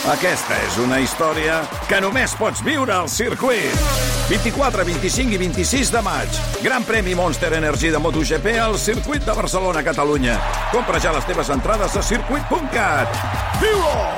Aquesta és una història que només pots viure al circuit. 24, 25 i 26 de maig. Gran premi Monster Energy de MotoGP al circuit de Barcelona, Catalunya. Compra ja les teves entrades a circuit.cat. Viu-ho!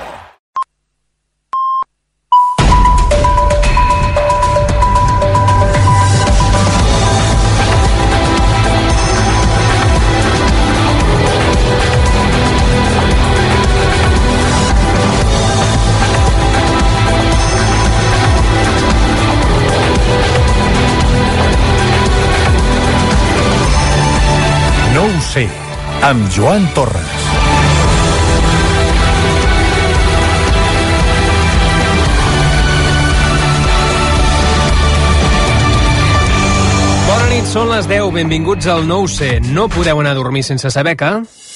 No ho sé, amb Joan Torres. Bona nit, són les 10, benvinguts al No ho sé. No podeu anar a dormir sense saber que...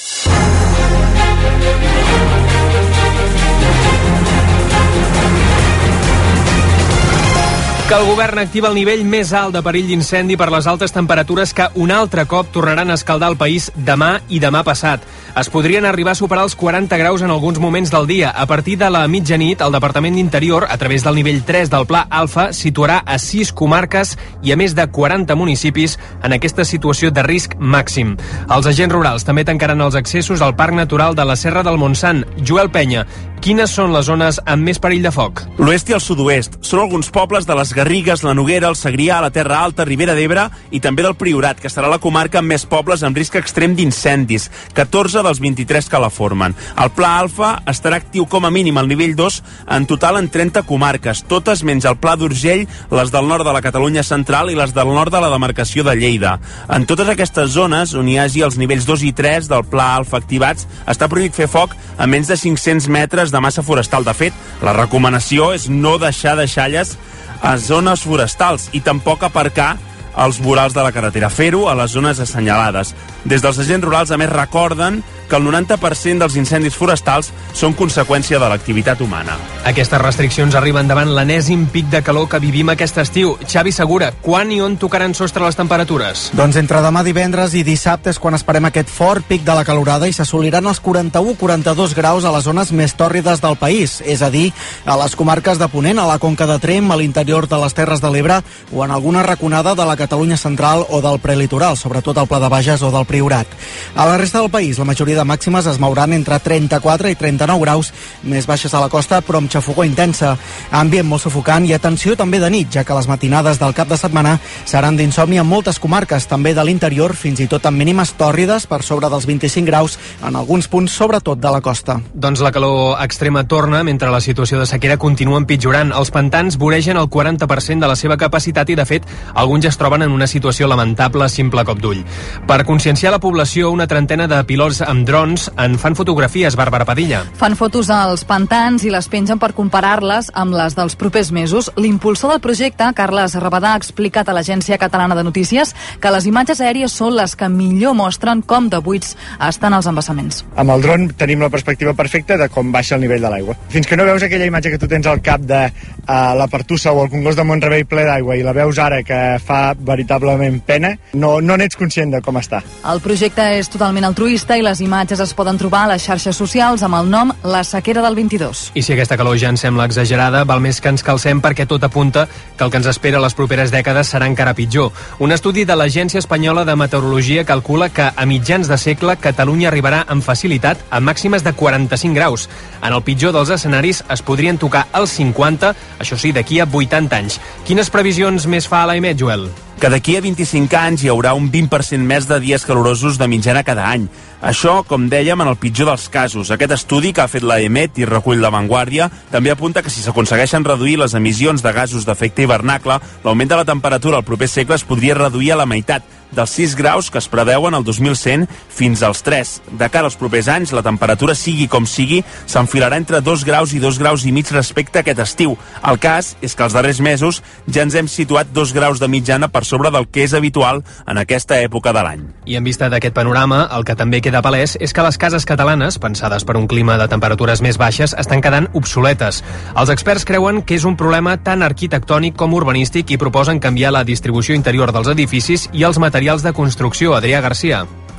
Que el govern activa el nivell més alt de perill d'incendi per les altes temperatures que un altre cop tornaran a escaldar el país demà i demà passat. Es podrien arribar a superar els 40 graus en alguns moments del dia. A partir de la mitjanit, el Departament d'Interior, a través del nivell 3 del Pla Alfa, situarà a 6 comarques i a més de 40 municipis en aquesta situació de risc màxim. Els agents rurals també tancaran els accessos al Parc Natural de la Serra del Montsant. Joel Penya, quines són les zones amb més perill de foc? L'oest i el sud-oest. Són alguns pobles de les Garrigues, la Noguera, el Segrià, la Terra Alta, Ribera d'Ebre i també del Priorat, que serà la comarca amb més pobles amb risc extrem d'incendis, 14 dels 23 que la formen. El Pla Alfa estarà actiu com a mínim al nivell 2 en total en 30 comarques, totes menys el Pla d'Urgell, les del nord de la Catalunya central i les del nord de la demarcació de Lleida. En totes aquestes zones on hi hagi els nivells 2 i 3 del Pla Alfa activats, està prohibit fer foc a menys de 500 metres de massa forestal. De fet, la recomanació és no deixar deixalles a zones forestals i tampoc aparcar als vorals de la carretera, fer-ho a les zones assenyalades. Des dels agents rurals, a més, recorden que el 90% dels incendis forestals són conseqüència de l'activitat humana. Aquestes restriccions arriben davant l'enèsim pic de calor que vivim aquest estiu. Xavi Segura, quan i on tocaran sostre les temperatures? Doncs entre demà divendres i dissabte és quan esperem aquest fort pic de la calorada i s'assoliran els 41-42 graus a les zones més tòrrides del país, és a dir, a les comarques de Ponent, a la Conca de Tremp, a l'interior de les Terres de l'Ebre o en alguna raconada de la Catalunya central o del prelitoral, sobretot al Pla de Bages o del Priorat. A la resta del país, la majoria de màximes es mouran entre 34 i 39 graus, més baixes a la costa, però amb xafogor intensa. Ambient molt sufocant i atenció també de nit, ja que les matinades del cap de setmana seran d'insomni en moltes comarques, també de l'interior, fins i tot amb mínimes tòrrides per sobre dels 25 graus en alguns punts, sobretot de la costa. Doncs la calor extrema torna mentre la situació de sequera continua empitjorant. Els pantans voregen el 40% de la seva capacitat i, de fet, alguns ja es troben en una situació lamentable a simple cop d'ull. Per conscienciar la població, una trentena de pilots amb drons en fan fotografies. Bàrbara Padilla. Fan fotos als pantans i les pengen per comparar-les amb les dels propers mesos. L'impulsor del projecte, Carles Rabadà, ha explicat a l'Agència Catalana de Notícies que les imatges aèries són les que millor mostren com de buits estan els embassaments. Amb el dron tenim la perspectiva perfecta de com baixa el nivell de l'aigua. Fins que no veus aquella imatge que tu tens al cap de la Pertussa o el Congost de Mont-rebei ple d'aigua i la veus ara que fa veritablement pena, no n'ets conscient de com està. El projecte és totalment altruista i les imatges es poden trobar a les xarxes socials amb el nom La Sequera del 22. I si aquesta calor ja ens sembla exagerada, val més que ens calcem perquè tot apunta que el que ens espera les properes dècades serà encara pitjor. Un estudi de l'Agència Espanyola de Meteorologia calcula que a mitjans de segle Catalunya arribarà amb facilitat a màximes de 45 graus. En el pitjor dels escenaris es podrien tocar els 50, això sí, d'aquí a 80 anys. Quines previsions més fa l'AEMET, Joel? Que d'aquí a 25 anys hi haurà un 20% més de dies calorosos de mitjana cada any. Això, com dèiem, en el pitjor dels casos. Aquest estudi que ha fet l'AEMET i recull La Vanguardia també apunta que si s'aconsegueixen reduir les emissions de gasos d'efecte hivernacle, l'augment de la temperatura al proper segle es podria reduir a la meitat, dels 6 graus que es preveuen al 2100 fins als 3. De cara als propers anys, la temperatura, sigui com sigui, s'enfilarà entre 2 graus i 2 graus i mig respecte a aquest estiu. El cas és que els darrers mesos ja ens hem situat 2 graus de mitjana per sobre del que és habitual en aquesta època de l'any. I en vista d'aquest panorama, el que també queda palès és que les cases catalanes, pensades per un clima de temperatures més baixes, estan quedant obsoletes. Els experts creuen que és un problema tant arquitectònic com urbanístic i proposen canviar la distribució interior dels edificis i els materials de construcció. Adrià Garcia.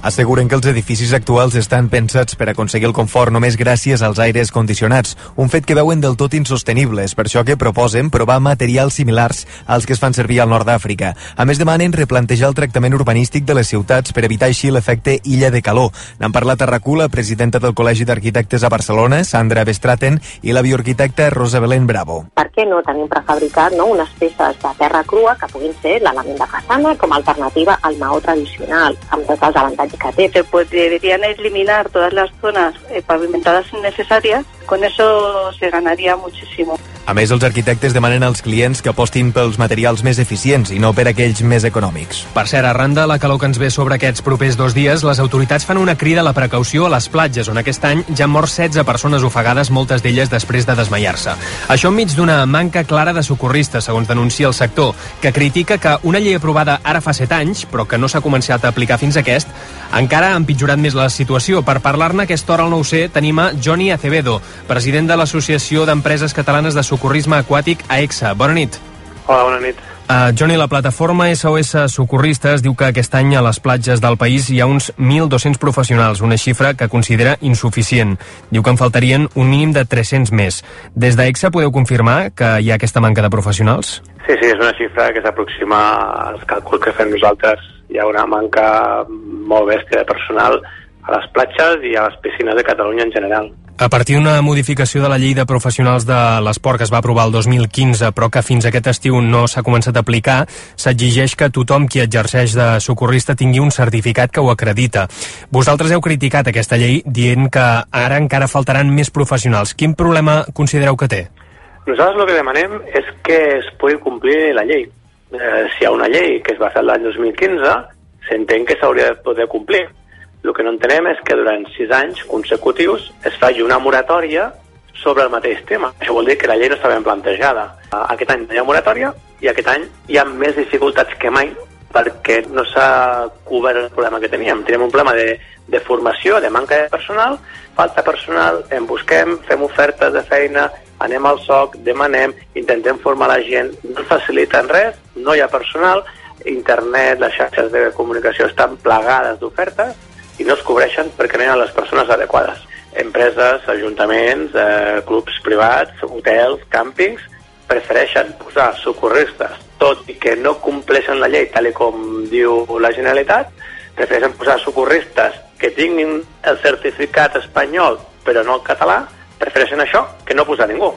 Asseguren que els edificis actuals estan pensats per aconseguir el confort només gràcies als aires condicionats, un fet que veuen del tot insostenible. És per això que proposen provar materials similars als que es fan servir al nord d'Àfrica. A més, demanen replantejar el tractament urbanístic de les ciutats per evitar així l'efecte illa de calor. N'han parlat a RAC1 la presidenta del Col·legi d'Arquitectes a Barcelona, Sandra Bestraten, i la bioarquitecta Rosa Belén Bravo. Per què no tenim prefabricat unes peces de terra crua que puguin ser l'element de façana com a alternativa al maó tradicional, amb tots els avantatges que té? Pues deberían eliminar todas las zonas pavimentadas innecesarias, con eso se ganaría muchísimo. A més, els arquitectes demanen als clients que apostin pels materials més eficients i no per aquells més econòmics. Per cert, arran de la calor que ens ve sobre aquests propers 2 dies, les autoritats fan una crida a la precaució a les platges, on aquest any ja han mort 16 persones ofegades, moltes d'elles després de desmaiar-se. Això enmig d'una manca clara de socorristes, segons denuncia el sector, que critica que una llei aprovada ara fa 7 anys, però que no s'ha començat a aplicar fins aquest, encara ha empitjorat més la situació. Per parlar-ne a aquesta hora al 9C tenim a Johnny Acevedo, president de l'Associació d'Empreses Catalanes de Socorrisme Aquàtic, AEXA. Bona nit. Hola, bona nit. Johnny, la plataforma SOS Socorristes diu que aquest any a les platges del país hi ha uns 1.200 professionals, una xifra que considera insuficient. Diu que en faltarien un mínim de 300 més. Des d'AEXA podeu confirmar que hi ha aquesta manca de professionals? Sí, és una xifra que s'aproxima als càlculs que fem nosaltres. Hi ha una manca molt bèstia de personal a les platges i a les piscines de Catalunya en general. A partir d'una modificació de la llei de professionals de l'esport que es va aprovar el 2015, però que fins aquest estiu no s'ha començat a aplicar, s'exigeix que tothom qui exerceix de socorrista tingui un certificat que ho acredita. Vosaltres heu criticat aquesta llei dient que ara encara faltaran més professionals. Quin problema considereu que té? Nosaltres el que demanem és que es pugui complir la llei. Si hi ha una llei que es va fer l'any 2015, s'entén que s'hauria de poder complir. El que no entenem és que durant 6 anys consecutius es faci una moratòria sobre el mateix tema. Això vol dir que la llei no està ben plantejada. Aquest any no hi ha moratòria i aquest any hi ha més dificultats que mai perquè no s'ha cobert el problema que teníem. Tenim un problema de formació, de manca de personal, falta personal, en busquem, fem ofertes de feina, anem al SOC, demanem, intentem formar la gent, no faciliten res, no hi ha personal, internet, les xarxes de comunicació estan plagades d'ofertes i no es cobreixen perquè no hi ha les persones adequades. Empreses, ajuntaments, clubs privats, hotels, càmpings, prefereixen posar socorristes, tot i que no compleixen la llei tal com diu la Generalitat, prefereixen posar socorristes que tinguin el certificat espanyol però no el català, prefereixen això que no posar ningú.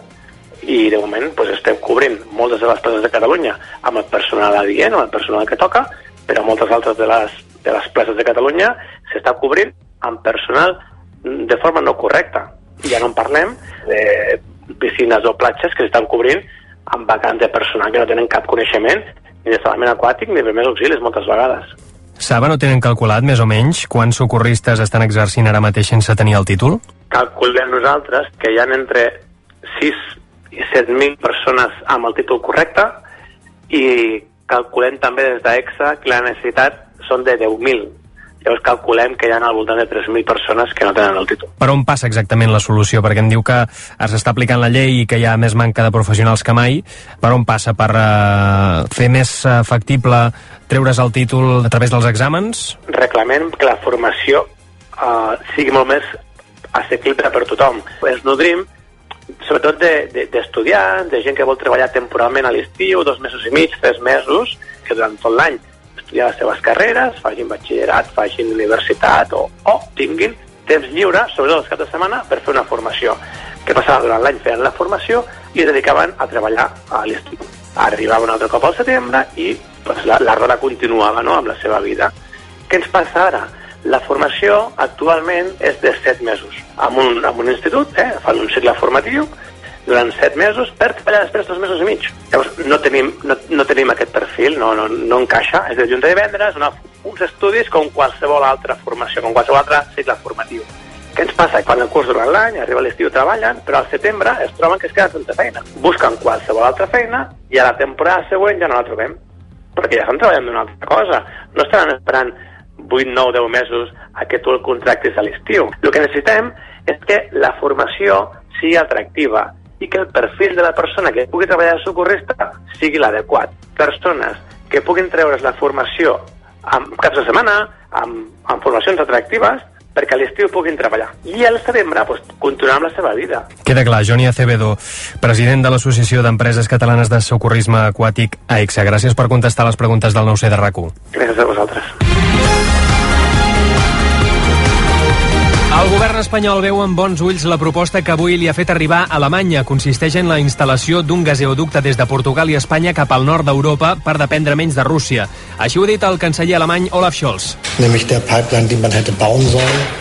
I de moment estem cobrint moltes de les places de Catalunya amb el personal adient, amb el personal que toca, però moltes altres de les places de Catalunya s'està cobrint amb personal de forma no correcta. I ja no en parlem de piscines o platges que s'estan cobrint amb vacants de personal que no tenen cap coneixement ni de salvament aquàtic ni de primers auxilis moltes vegades. Saben o tenen calculat més o menys quants socorristes estan exercint ara mateix sense tenir el títol? Calculem nosaltres que hi ha entre 6 i 7.000 persones amb el títol correcte i calculem també des d'AEXA que la necessitat són de 10.000. Llavors calculem que hi ha al voltant de 3.000 persones que no tenen el títol. Per on passa exactament la solució? Perquè em diu que s'està aplicant la llei i que hi ha més manca de professionals que mai. Per on passa? Per fer més factible treure's el títol a través dels exàmens? Reclamem que la formació sigui molt més assequible per tothom. Ens nodrim sobretot d'estudiants, de gent que vol treballar temporalment a l'estiu, 2 mesos i mig, 3 mesos, que durant tot l'any estudiar les seves carreres, facin batxillerat, facin universitat o tinguin temps lliure, sobretot els caps de setmana, per fer una formació. Què passava? Durant l'any feien la formació i es dedicaven a treballar a l'estiu. Arribava un altre cop al setembre i la roda continuava amb la seva vida. Què ens passa ara? La formació actualment és de 7 mesos. En un institut fan un cicle formatiu durant 7 mesos per treballar després 2 mesos i mig. Llavors no tenim aquest perfil, no encaixa. És de junta de divendres, uns estudis com qualsevol altra formació, com qualsevol altre cicle formatiu. Què ens passa? Quan el curs durant l'any, arriba l'estiu, treballen, però al setembre es troben que es queden sense feina. Busquen qualsevol altra feina i a la temporada següent ja no la trobem, perquè ja estan treballant d'una altra cosa. No estaran esperant 8, 9, 10 mesos a que tu el contractis a l'estiu. El que necessitem és que la formació sigui atractiva i que el perfil de la persona que pugui treballar de socorrista sigui l'adequat. Persones que puguin treure's la formació amb caps de setmana, amb formacions atractives, perquè a l'estiu puguin treballar. I al setembre continuar amb la seva vida. Queda clar. Johnny Acevedo, president de l'Associació d'Empreses Catalanes de Socorrisme Aquàtic, AEXA. Gràcies per contestar les preguntes del 9C de RAC1. Gràcies a vosaltres. El govern espanyol veu amb bons ulls la proposta que avui li ha fet arribar a Alemanya. Consisteix en la instal·lació d'un gasoducte des de Portugal i Espanya cap al nord d'Europa per dependre menys de Rússia. Així ho ha dit el canceller alemany Olaf Scholz. Nämlich der Pipeline, die man hätte bauen sollen.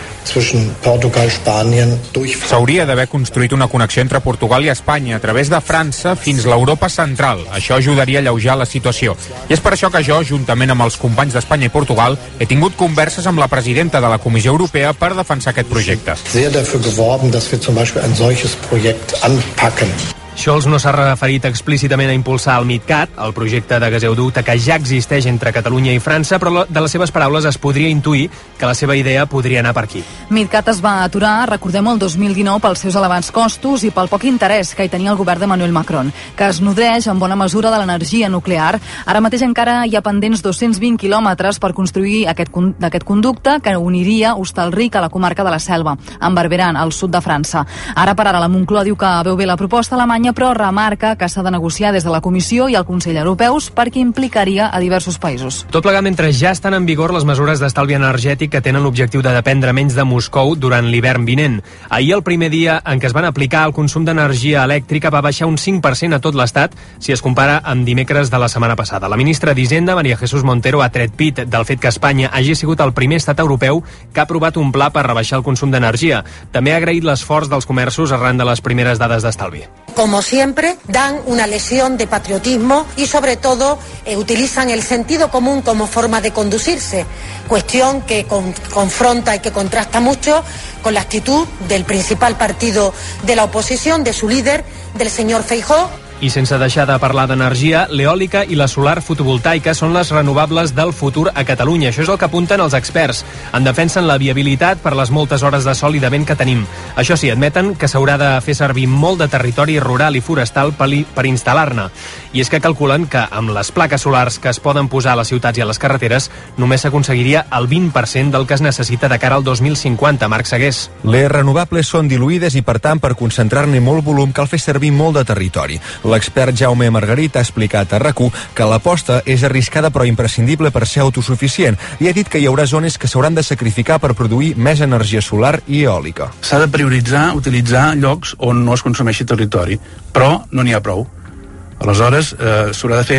S'hauria d'haver construït una connexió entre Portugal i Espanya a través de França fins a l'Europa central. Això ajudaria a alleujar la situació. I és per això que jo, juntament amb els companys d'Espanya i Portugal, he tingut converses amb la presidenta de la Comissió Europea per defensar aquest projecte. Sehr dafür geworben, dass wir zum Beispiel ein solches Projekt anpacken. Scholz no s'ha referit explícitament a impulsar el MidCat, el projecte de gasoducte que ja existeix entre Catalunya i França, però de les seves paraules es podria intuir que la seva idea podria anar per aquí. MidCat es va aturar, recordem, el 2019 pels seus elevats costos i pel poc interès que hi tenia el govern d'Emmanuel Macron, que es nodreix en bona mesura de l'energia nuclear. Ara mateix encara hi ha pendents 220 quilòmetres per construir aquest conducte que uniria Hostalric a la comarca de la Selva, amb Barberà, al sud de França. Ara per ara la Moncloa diu que veu bé la proposta alemanya, però remarca que s'ha de negociar des de la Comissió i el Consell Europeus perquè implicaria a diversos països. Tot plegat mentre ja estan en vigor les mesures d'estalvi energètic que tenen l'objectiu de dependre menys de Moscou durant l'hivern vinent. Ahir, el primer dia en què es van aplicar, el consum d'energia elèctrica va baixar un 5% a tot l'Estat si es compara amb dimecres de la setmana passada. La ministra d'Hisenda, María Jesús Montero, ha tret pit del fet que Espanya hagi sigut el primer estat europeu que ha aprovat un pla per rebaixar el consum d'energia. També ha agraït l'esforç dels comerços arran de les primeres dades d'estalvi. Como siempre, dan una lección de patriotismo y, sobre todo, utilizan el sentido común como forma de conducirse, cuestión que confronta y que contrasta mucho con la actitud del principal partido de la oposición, de su líder, del señor Feijóo. I sense deixar de parlar d'energia, l'eòlica i la solar fotovoltaica són les renovables del futur a Catalunya. Això és el que apunten els experts. En defensen la viabilitat per les moltes hores de sol i de vent que tenim. Això sí, admeten que s'haurà de fer servir molt de territori rural i forestal per instal·lar-ne. I és que calculen que amb les plaques solars que es poden posar a les ciutats i a les carreteres només s'aconseguiria el 20% del que es necessita de cara al 2050. Marc Segués. Les renovables són diluïdes i, per tant, per concentrar-ne molt volum cal fer servir molt de territori. L'expert Jaume Margarit ha explicat a RAC1 que l'aposta és arriscada però imprescindible per ser autosuficient i ha dit que hi haurà zones que s'hauran de sacrificar per produir més energia solar i eòlica. S'ha de prioritzar utilitzar llocs on no es consumeixi territori, però no n'hi ha prou. Aleshores, s'haurà de fer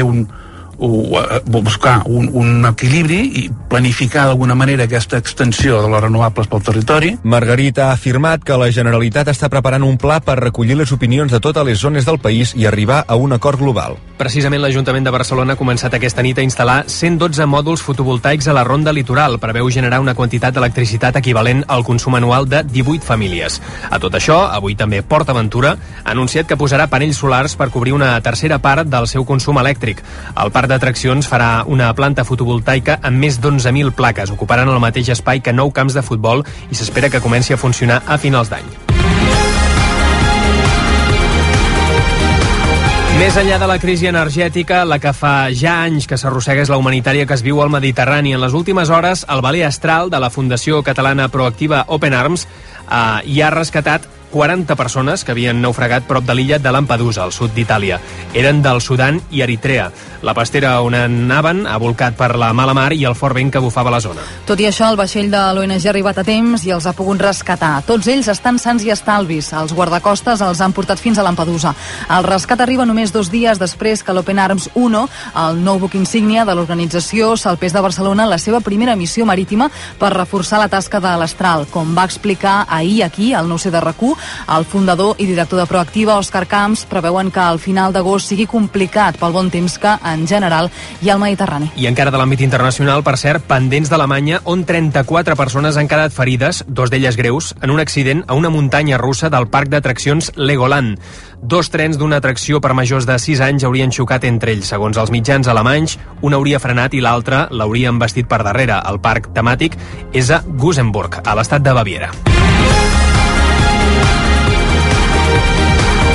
buscar un equilibri i planificar d'alguna manera aquesta extensió de les renovables pel territori. Margarit ha afirmat que la Generalitat està preparant un pla per recollir les opinions de totes les zones del país i arribar a un acord global. Precisament l'Ajuntament de Barcelona ha començat aquesta nit a instal·lar 112 mòduls fotovoltaics a la Ronda Litoral. Preveu generar una quantitat d'electricitat equivalent al consum anual de 18 famílies. A tot això, avui també PortAventura ha anunciat que posarà panells solars per cobrir una tercera part del seu consum elèctric. El parc d'atraccions farà una planta fotovoltaica amb més d'11.000 plaques. Ocuparan el mateix espai que 9 camps de futbol i s'espera que comenci a funcionar a finals d'any. Més enllà de la crisi energètica, la que fa ja anys que s'arrossega és la humanitària que es viu al Mediterrani. En les últimes hores, el Valer Astral de la Fundació Catalana Proactiva Open Arms hi ha rescatat 40 persones que havien naufragat prop de l'illa de Lampedusa, al sud d'Itàlia. Eren del Sudan i Eritrea. La pastera on anaven ha volcat per la mala mar i el fort vent que bufava la zona. Tot i això, el vaixell de l'ONG ha arribat a temps i els ha pogut rescatar. Tots ells estan sans i estalvis. Els guardacostes els han portat fins a Lampedusa. El rescat arriba només 2 dies després que l'Open Arms 1, el nou buc insígnia de l'organització, salpés de Barcelona en la seva primera missió marítima per reforçar la tasca de l'Astral. Com va explicar ahir aquí, al 9C de RAC1, el fundador i director de Proactiva, Òscar Camps, preveuen que al final d'agost sigui complicat pel bon temps que, en general, hi ha al Mediterrani. I encara de l'àmbit internacional, per cert, pendents d'Alemanya, on 34 persones han quedat ferides, 2 d'elles greus, en un accident a una muntanya russa del parc d'atraccions Legoland. 2 trens d'una atracció per majors de 6 anys haurien xocat entre ells. Segons els mitjans alemanys, un hauria frenat i l'altre l'hauria embestit per darrere. El parc temàtic és a Gusenburg, a l'estat de Baviera.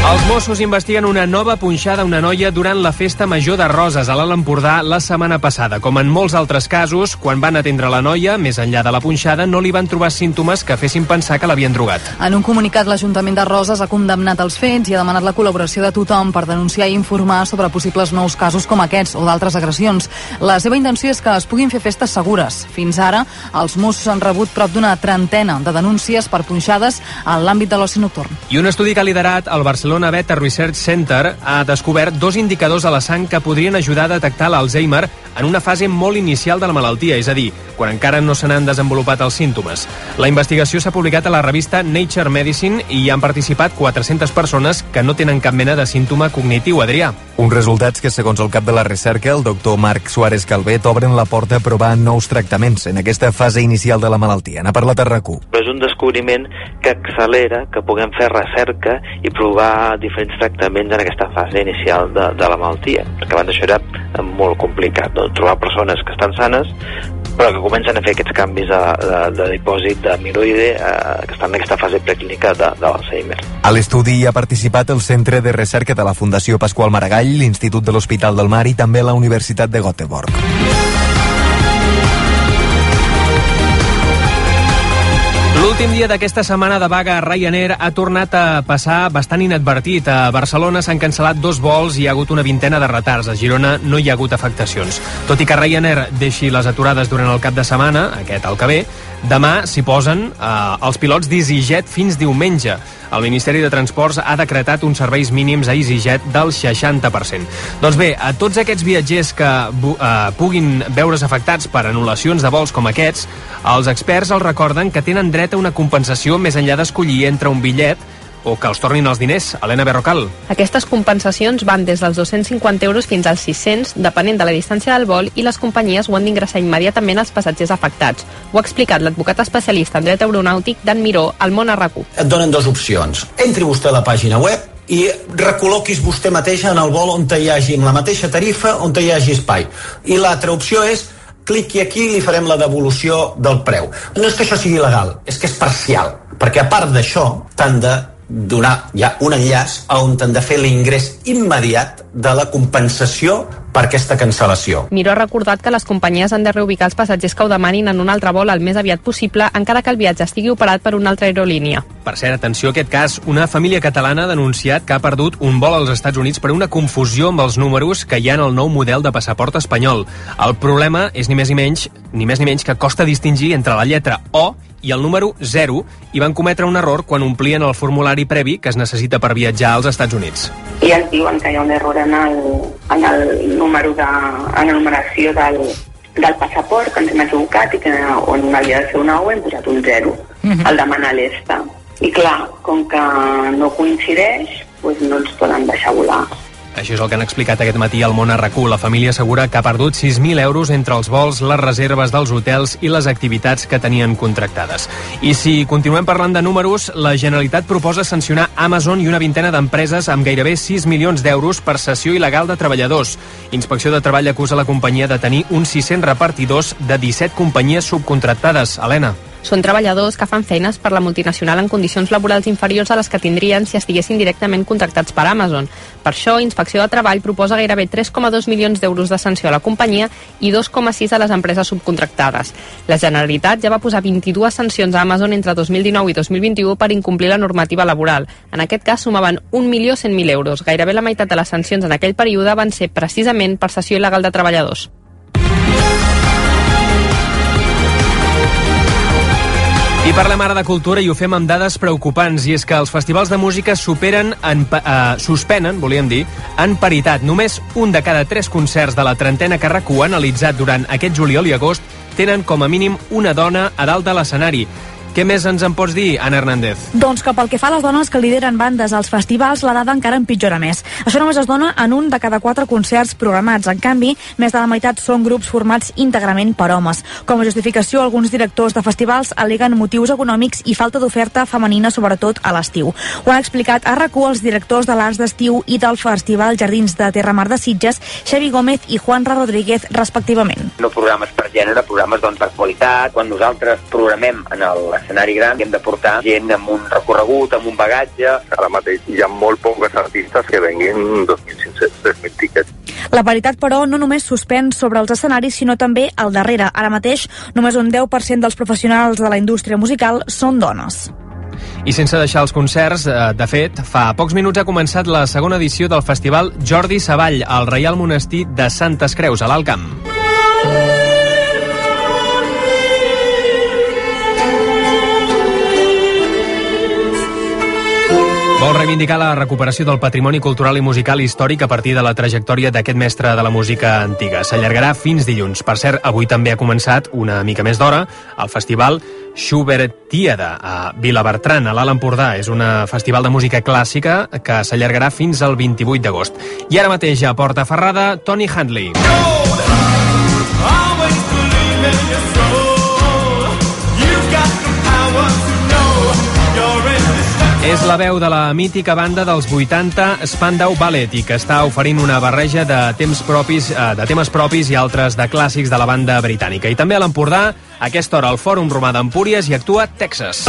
Els Mossos investiguen una nova punxada a una noia durant la festa major de Roses a l'Alt Empordà la setmana passada. Com en molts altres casos, quan van atendre la noia, més enllà de la punxada, no li van trobar símptomes que fessin pensar que l'havien drogat. En un comunicat, l'Ajuntament de Roses ha condemnat els fets i ha demanat la col·laboració de tothom per denunciar i informar sobre possibles nous casos com aquests o d'altres agressions. La seva intenció és que es puguin fer festes segures. Fins ara, els Mossos han rebut prop d'una trentena de denúncies per punxades en l'àmbit de l'oci nocturn. I un estudi que ha liderat el Barcelona Beta Research Center ha descobert 2 indicadors a la sang que podrien ajudar a detectar l'Alzheimer en una fase molt inicial de la malaltia, és a dir, quan encara no se n'han desenvolupat els símptomes. La investigació s'ha publicat a la revista Nature Medicine i hi han participat 400 persones que no tenen cap mena de símptoma cognitiu, Adrià. Uns resultats que, segons el cap de la recerca, el doctor Marc Suárez Calvet, obren la porta a provar nous tractaments en aquesta fase inicial de la malaltia. N'ha parlat a RAC1. És un descobriment que accelera que puguem fer recerca i provar diferents tractaments en aquesta fase inicial de la malaltia, perquè abans això era molt complicat, no? Trobar persones que estan sanes però que comencen a fer aquests canvis de dipòsit d'amiloide que estan en aquesta fase preclínica de l'Alzheimer. A l'estudi hi ha participat el Centre de Recerca de la Fundació Pasqual Maragall, l'Institut de l'Hospital del Mar i també la Universitat de Göteborg. L'últim dia d'aquesta setmana de vaga a Ryanair ha tornat a passar bastant inadvertit. A Barcelona s'han cancel·lat 2 vols i hi ha hagut una vintena de retards. A Girona no hi ha hagut afectacions. Tot i que Ryanair deixi les aturades durant el cap de setmana, aquest el que ve, demà s'hi posen els pilots d'EasyJet fins diumenge. El Ministeri de Transports ha decretat uns serveis mínims a EasyJet del 60%. Doncs bé, a tots aquests viatgers que puguin veure's afectats per anul·lacions de vols com aquests, els experts els recorden que tenen dret a una compensació més enllà d'escollir entre un bitllet o que els tornin els diners. Helena Berrocal. Aquestes compensacions van des dels 250 euros fins als 600, depenent de la distància del vol, i les companyies ho han d'ingressar immediatament als passatgers afectats. Ho ha explicat l'advocat especialista en dret aeronàutic Dan Miró al Món a RAC1. Et donen 2 opcions. Entri vostè a la pàgina web i recol·loquis vostè mateixa en el vol on hi hagi amb la mateixa tarifa, on hi hagi espai. I l'altra opció és cliqui aquí i li farem la devolució del preu. No és que això sigui legal, és que és parcial, perquè a part d'això t'han de donar ja un enllaç on t'han de fer l'ingrés immediat de la compensació per aquesta cancel·lació. Miró ha recordat que les companyies han de reubicar els passatgers que ho demanin en un altre vol el més aviat possible, encara que el viatge estigui operat per una altra aerolínia. Per cert, atenció a aquest cas. Una família catalana ha denunciat que ha perdut un vol als Estats Units per una confusió amb els números que hi ha en el nou model de passaport espanyol. El problema és ni més ni menys que costa distingir entre la lletra O i el número 0 i van cometre un error quan omplien el formulari previ que es necessita per viatjar als Estats Units. I ens diuen que hi ha un error en el número en la numeració del passaport, que ens hem equivocat i que on havia de ser una O hem posat un 0 al demanar l'ESTA. I clar, com que no coincideix, doncs no ens poden deixar volar. Això és el que han explicat aquest matí al Món a RAC1. La família assegura que ha perdut 6.000 euros entre els vols, les reserves dels hotels i les activitats que tenien contractades. I si continuem parlant de números, la Generalitat proposa sancionar Amazon i una vintena d'empreses amb gairebé 6 milions d'euros per cessió il·legal de treballadors. Inspecció de Treball acusa la companyia de tenir uns 600 repartidors de 17 companyies subcontractades. Helena. Són treballadors que fan feines per la multinacional en condicions laborals inferiors a les que tindrien si estiguessin directament contractats per Amazon. Per això, Inspecció de Treball proposa gairebé 3,2 milions d'euros de sanció a la companyia i 2,6 a les empreses subcontractades. La Generalitat ja va posar 22 sancions a Amazon entre 2019 i 2021 per incomplir la normativa laboral. En aquest cas sumaven 1.100.000 euros. Gairebé la meitat de les sancions en aquell període van ser precisament per cessió il·legal de treballadors. I parlem ara de cultura i ho fem amb dades preocupants, i és que els festivals de música suspenen, en paritat. Només un de cada 3 concerts de la trentena que RAC1 ha analitzat durant aquest juliol i agost tenen com a mínim una dona a dalt de l'escenari. Què més ens en pots dir, Anna Hernández? Doncs que pel que fa a les dones que lideren bandes als festivals, la dada encara empitjora més. Això només es dona en un de cada 4 concerts programats. En canvi, més de la meitat són grups formats íntegrament per homes. Com a justificació, alguns directors de festivals al·leguen motius econòmics i falta d'oferta femenina, sobretot a l'estiu. Ho han explicat a RAC1 els directors de l'Arts d'Estiu i del Festival Jardins de Terramar de Sitges, Xavi Gómez i Juanra Rodríguez, respectivament. No programes per gènere, programes per qualitat. Quan nosaltres programem en la escenari gran i hem de portar gent amb un recorregut, amb un bagatge. Ara mateix hi ha molt pocs artistes que venguin 2.500-3.000 tiquets. La paritat, però, no només suspèn sobre els escenaris, sinó també al darrere. Ara mateix, només un 10% dels professionals de la indústria musical són dones. I sense deixar els concerts, de fet, fa pocs minuts ha començat la segona edició del festival Jordi Savall al Reial Monestir de Santes Creus, a l'Alt Camp. Vol reivindicar la recuperació del patrimoni cultural i musical històric a partir de la trajectòria d'aquest mestre de la música antiga. S'allargarà fins dilluns. Per cert, avui també ha començat, una mica més d'hora, el festival Schubertíada a Vilabertran, a l'Alt Empordà. És un festival de música clàssica que s'allargarà fins al 28 d'agost. I ara mateix a Porta Ferrada, Tony Handley. És la veu de la mítica banda dels 80 Spandau Ballet i que està oferint una barreja de temes propis i altres de clàssics de la banda britànica. I també a l'Empordà, a aquesta hora al Fòrum Romà d'Empúries hi actua Texas.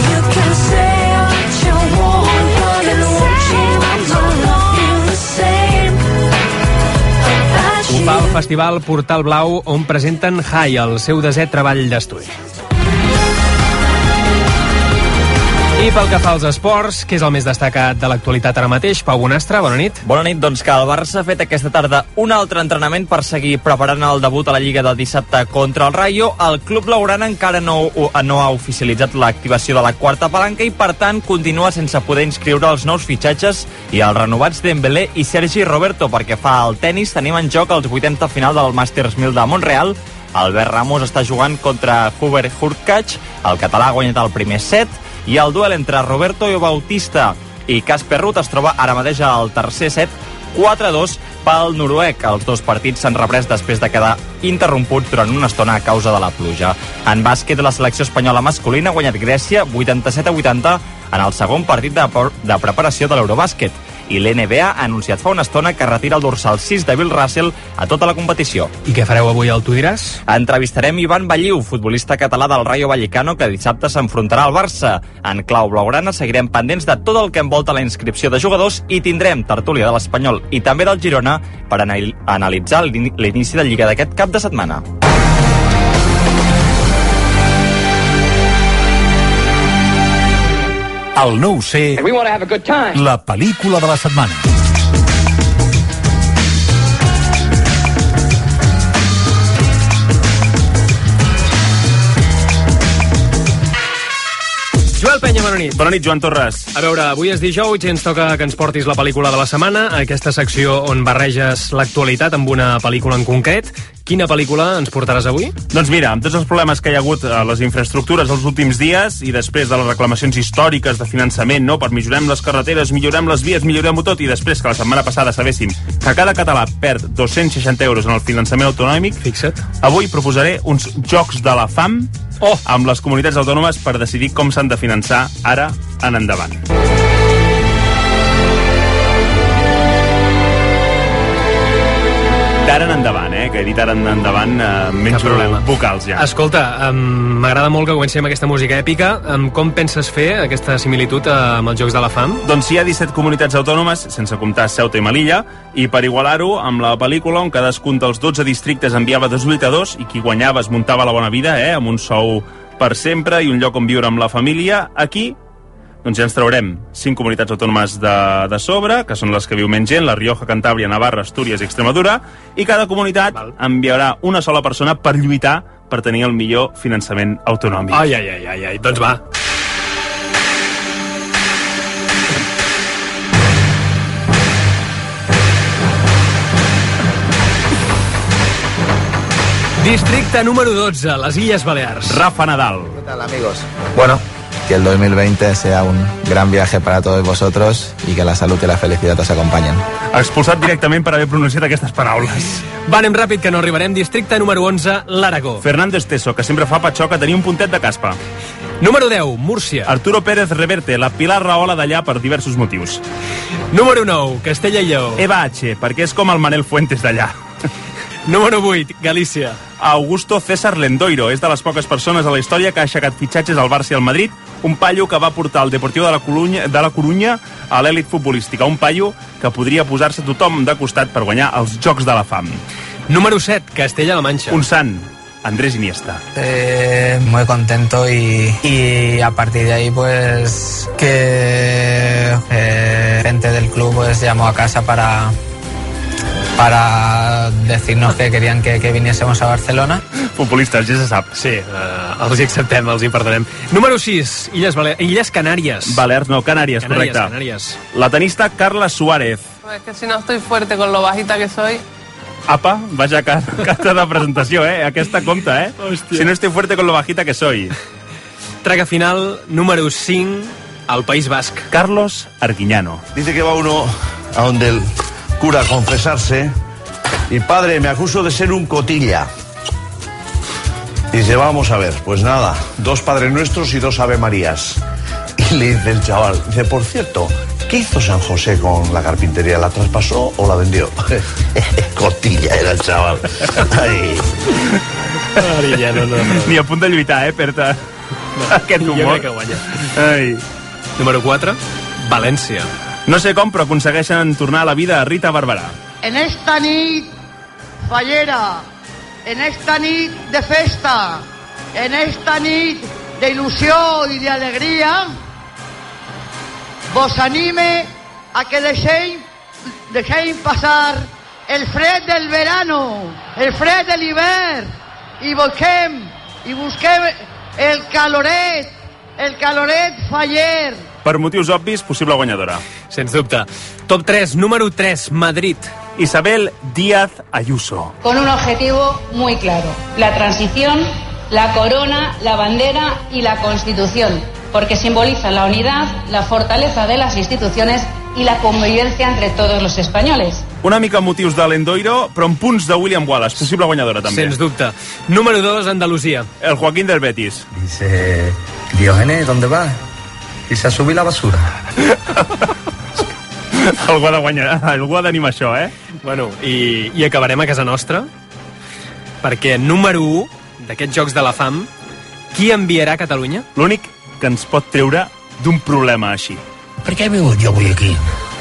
Ho fa el Festival Portal Blau, on presenten High, el seu desè treball d'estudi. I pel que fa als esports, què és el més destacat de l'actualitat ara mateix? Pau Bonastre, bona nit. Bona nit, doncs que el Barça ha fet aquesta tarda un altre entrenament per seguir preparant el debut a la Lliga del dissabte contra el Rayo. El club blaugrana encara no ha oficialitzat l'activació de la quarta palanca i, per tant, continua sense poder inscriure els nous fitxatges i els renovats Dembélé i Sergi Roberto. Perquè fa el tennis, tenim en joc els 80 final del Masters 1000 de Montreal. Albert Ramos està jugant contra Hubert Hurkacz, el català ha guanyat el primer set, i el duel entre Roberto Bautista i Casper Ruud es troba ara mateix al tercer set, 4-2 pel noruec. Els dos partits s'han reprès després de quedar interromputs durant una estona a causa de la pluja. En bàsquet, la selecció espanyola masculina ha guanyat Grècia 87-80 en el segon partit de preparació de l'Eurobàsquet. I l'NBA ha anunciat fa una estona que retira el dorsal 6 de Bill Russell a tota la competició. I què fareu avui al Tu diràs? Entrevistarem Ivan Balliu, futbolista català del Rayo Vallecano, que dissabte s'enfrontarà al Barça. En clau blaugrana seguirem pendents de tot el que envolta la inscripció de jugadors i tindrem tertúlia de l'Espanyol i també del Girona per analitzar l'inici de Lliga d'aquest cap de setmana. El 9C, la pel·lícula de la setmana. Joel Penya, bona nit. Bona nit, Joan Torres. A veure, avui és dijous i ens toca que ens portis la pel·lícula de la setmana, aquesta secció on barreges l'actualitat amb una pel·lícula en concret. Quina pel·lícula ens portaràs avui? Doncs mira, amb tots els problemes que hi ha hagut a les infraestructures els últims dies i després de les reclamacions històriques de finançament, no, per millorem les carreteres, millorem les vies, millorem-ho tot, i després que la setmana passada sabéssim que cada català perd 260 euros en el finançament autonòmic, fixa't, avui proposaré uns jocs de la fam amb les comunitats autònomes per decidir com s'han de finançar ara en endavant. D'ara en endavant, que he dit ara en endavant, menys vocals ja. Escolta, m'agrada molt que comencem aquesta música èpica. Com penses fer aquesta similitud amb els Jocs de la Fam? Doncs hi ha 17 comunitats autònomes, sense comptar Ceuta i Melilla, i per igualar-ho amb la pel·lícula on cadascun dels 12 districtes enviava 2 lluitadors i qui guanyava es muntava la bona vida, amb un sou per sempre i un lloc on viure amb la família. Aquí doncs ja ens traurem 5 comunitats autònomes de sobre, que són les que viu menys gent, La Rioja, Cantàbria, Navarra, Astúries i Extremadura, i cada comunitat enviarà una sola persona per lluitar per tenir el millor finançament autonòmic. Ai, doncs va. Districte número 12, les Illes Balears. Rafa Nadal. ¿Qué tal, amigos? Bueno, que el 2020 sea un gran viaje para todos vosotros y que la salud y la felicidad os acompañen. Expulsat directament per haver pronunciat aquestes paraules. Va, anem ràpid, que no arribarem. Districte número 11, l'Aragó. Fernando Esteso, que sempre fa patxoca, tenia un puntet de caspa. Número 10, Múrcia. Arturo Pérez Reverte, la Pilar Rahola d'allà per diversos motius. Número 9, Castella i Lleó. Eva H, perquè és com el Manel Fuentes d'allà. Número 8, Galícia. Augusto César Lendoiro. És de les poques persones a la història que ha aixecat fitxatges al Barça i al Madrid, un paio que va portar el Deportiu de la Corunya a l'èlit futbolística, un paio que podria posar-se tothom de costat per guanyar els Jocs de la Fam. Número 7, Castella-La Manxa. Un sant, Andrés Iniesta. Muy contento y a partir de ahí pues que gente del club pues llamó a casa para decirnos que querían que viniésemos a Barcelona. Futbolistes, ja se sap. Sí, els hi acceptem, els hi perdonem. Número 6, Illes Canàries. Balears, no, Canàries, correcte. Canàries. La tenista Carla Suárez. Es que si no estoy fuerte con lo bajita que soy... Apa, vaja carta de presentació, aquesta compta, Hòstia. Si no estoy fuerte con lo bajita que soy. Traca final, número 5, al País Basc. Carlos Arguiñano. Dice que va uno a donde el cura a confesarse y padre, me acuso de ser un cotilla. Dice, vamos a ver, pues nada, 2 Padres Nuestros y 2 Ave Marías. Y le dice el chaval, dice, por cierto, ¿qué hizo San José con la carpintería? ¿La traspasó o la vendió? Cotilla era el chaval. Ai. No. Ni a punt de lluitar, Perta. Aquest humor. Jo crec que guanya. Ai. Número 4, València. No sé com, però aconsegueixen tornar a la vida a Rita Barberà. En esta nit fallera, en esta nit de festa, en esta nit d'il·lusió i d'alegria, vos anime a que deixem passar el fred del verano, el fred de l'hivern, i busquem el caloret faller. Per motius obvis, possible guanyadora. Sens dubte. Top 3, número 3, Madrid. Isabel Díaz Ayuso. Con un objetivo muy claro: la transición, la corona, la bandera y la Constitución, porque simboliza la unidad, la fortaleza de las instituciones y la convivencia entre todos los españoles. Una mica motius de l'Endoiro, però amb punts de William Wallace, possible guanyadora també. Sens dubte. Número 2, Andalusia. El Joaquín del Betis. Dice, Diógenes, ¿dónde va? Y se ha subido la basura. Algú ha d'animar això, Bueno, i acabarem a casa nostra, perquè número 1 d'aquests Jocs de la Fam, qui enviarà a Catalunya? L'únic que ens pot treure d'un problema així. Per què he vingut jo avui aquí?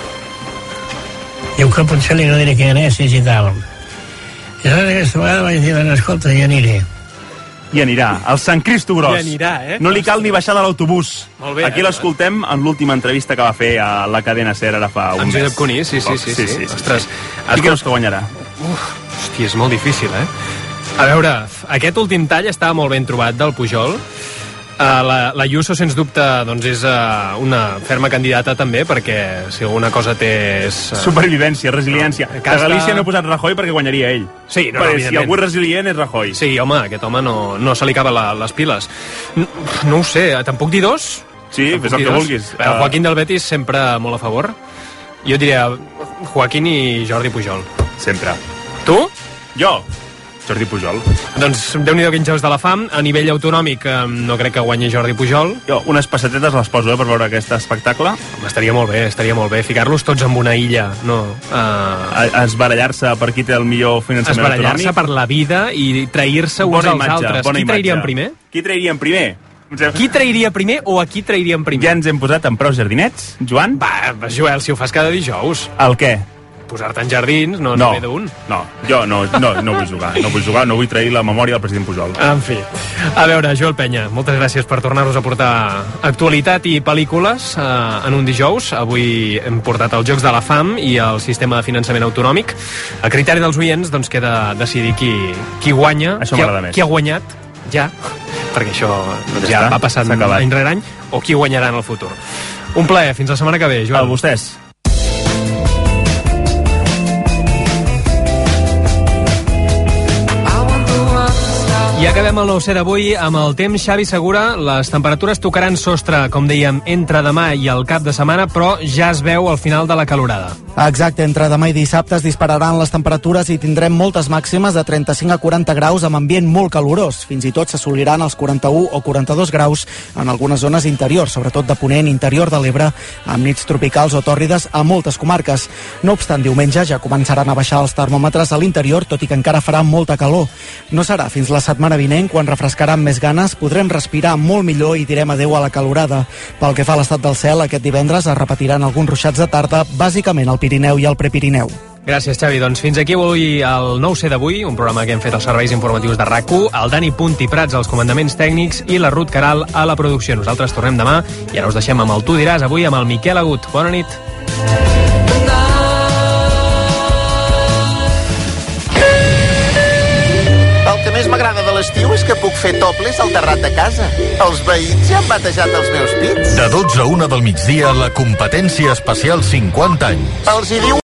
Diu que potser li no diré que anessis i tal. I aleshores aquesta vegada vaig dir, escolta, ja aniré. I anirà, el Sant Cristo Gros. I anirà, No li cal ni baixar de l'autobús. Molt bé. Aquí l'escoltem en l'última entrevista que va fer a la cadena SER ara fa un mes. En Josep Cuní, sí. Ostres, qui creus que guanyarà? Hòstia, és molt difícil, A veure, aquest últim tall estava molt ben trobat del Pujol. La Ayuso, sens dubte, doncs és una ferma candidata també, perquè si alguna cosa té és... Supervivència, resiliència. A Galícia no ha posat Rajoy perquè guanyaria ell. Sí, no, evidentment. Si algú és resilient és Rajoy. Sí, home, aquest home no se li caben les piles. No ho sé, te'n puc dir 2? Sí, fes el que vulguis. El Joaquín del Betis sempre molt a favor. Jo diria Joaquín i Jordi Pujol. Sempre. Tu? Jo. Jordi Pujol. Doncs Déu-n'hi-do quins Jocs de la Fam. A nivell autonòmic no crec que guanyi Jordi Pujol. Jo unes passatetes les poso per veure aquest espectacle. Estaria molt bé. Ficar-los tots en una illa, no? Esbarallar-se per qui té el millor finançament autonòmic. Esbarallar-se per la vida i trair-se uns als altres. Qui trairien primer? Qui trairíem primer? Qui trairia primer o a qui trairíem primer? Ja ens hem posat en prou jardinets, Joan? Va, Joel, si ho fas cada dijous. El què? Posar-te en jardins, no ve d'un. No, jo no vull jugar. No vull trair la memòria del president Pujol. En fi. A veure, Joel Penya, moltes gràcies per tornar-nos a portar actualitat i pel·lícules en un dijous. Avui hem portat els Jocs de la Fam i el sistema de finançament autonòmic. A criteri dels oients, doncs, queda decidir qui guanya, qui ha guanyat ja, perquè això ja va passant any rere any, o qui guanyarà en el futur. Un plaer, fins la setmana que ve, Joel. A vostès. I acabem el 9C d'avui amb el temps. Xavi Segura, les temperatures tocaran sostre, com dèiem, entre demà i el cap de setmana, però ja es veu al final de la calorada. Exacte, entre demà i dissabte es dispararan les temperatures i tindrem moltes màximes de 35 a 40 graus amb ambient molt calorós. Fins i tot s'assoliran els 41 o 42 graus en algunes zones interiors, sobretot de Ponent, interior de l'Ebre, amb nits tropicals o tòrrides a moltes comarques. No obstant, diumenge ja començaran a baixar els termòmetres a l'interior, tot i que encara farà molta calor. No serà fins la setmana vinent, quan refrescaran més ganes, podrem respirar molt millor i direm adeu a la calorada. Pel que fa a l'estat del cel, aquest divendres es repetiran alguns ruixats de tarda, bàsicament al Pirineu i al Prepirineu. Gràcies, Xavi. Doncs fins aquí avui el 9C d'avui, un programa que hem fet als serveis informatius de RAC1, el Dani Punt i Prats als comandaments tècnics i la Ruth Caral a la producció. Nosaltres tornem demà i ara us deixem amb el Tu diràs, avui amb el Miquel Agut. Bona nit. El que més m'agrada de l'estiu és que puc fer topless al terrat de casa. Els veïns ja han batejat els meus pits. De 12 a 1 del migdia, la competència especial 50 anys. Els hi diu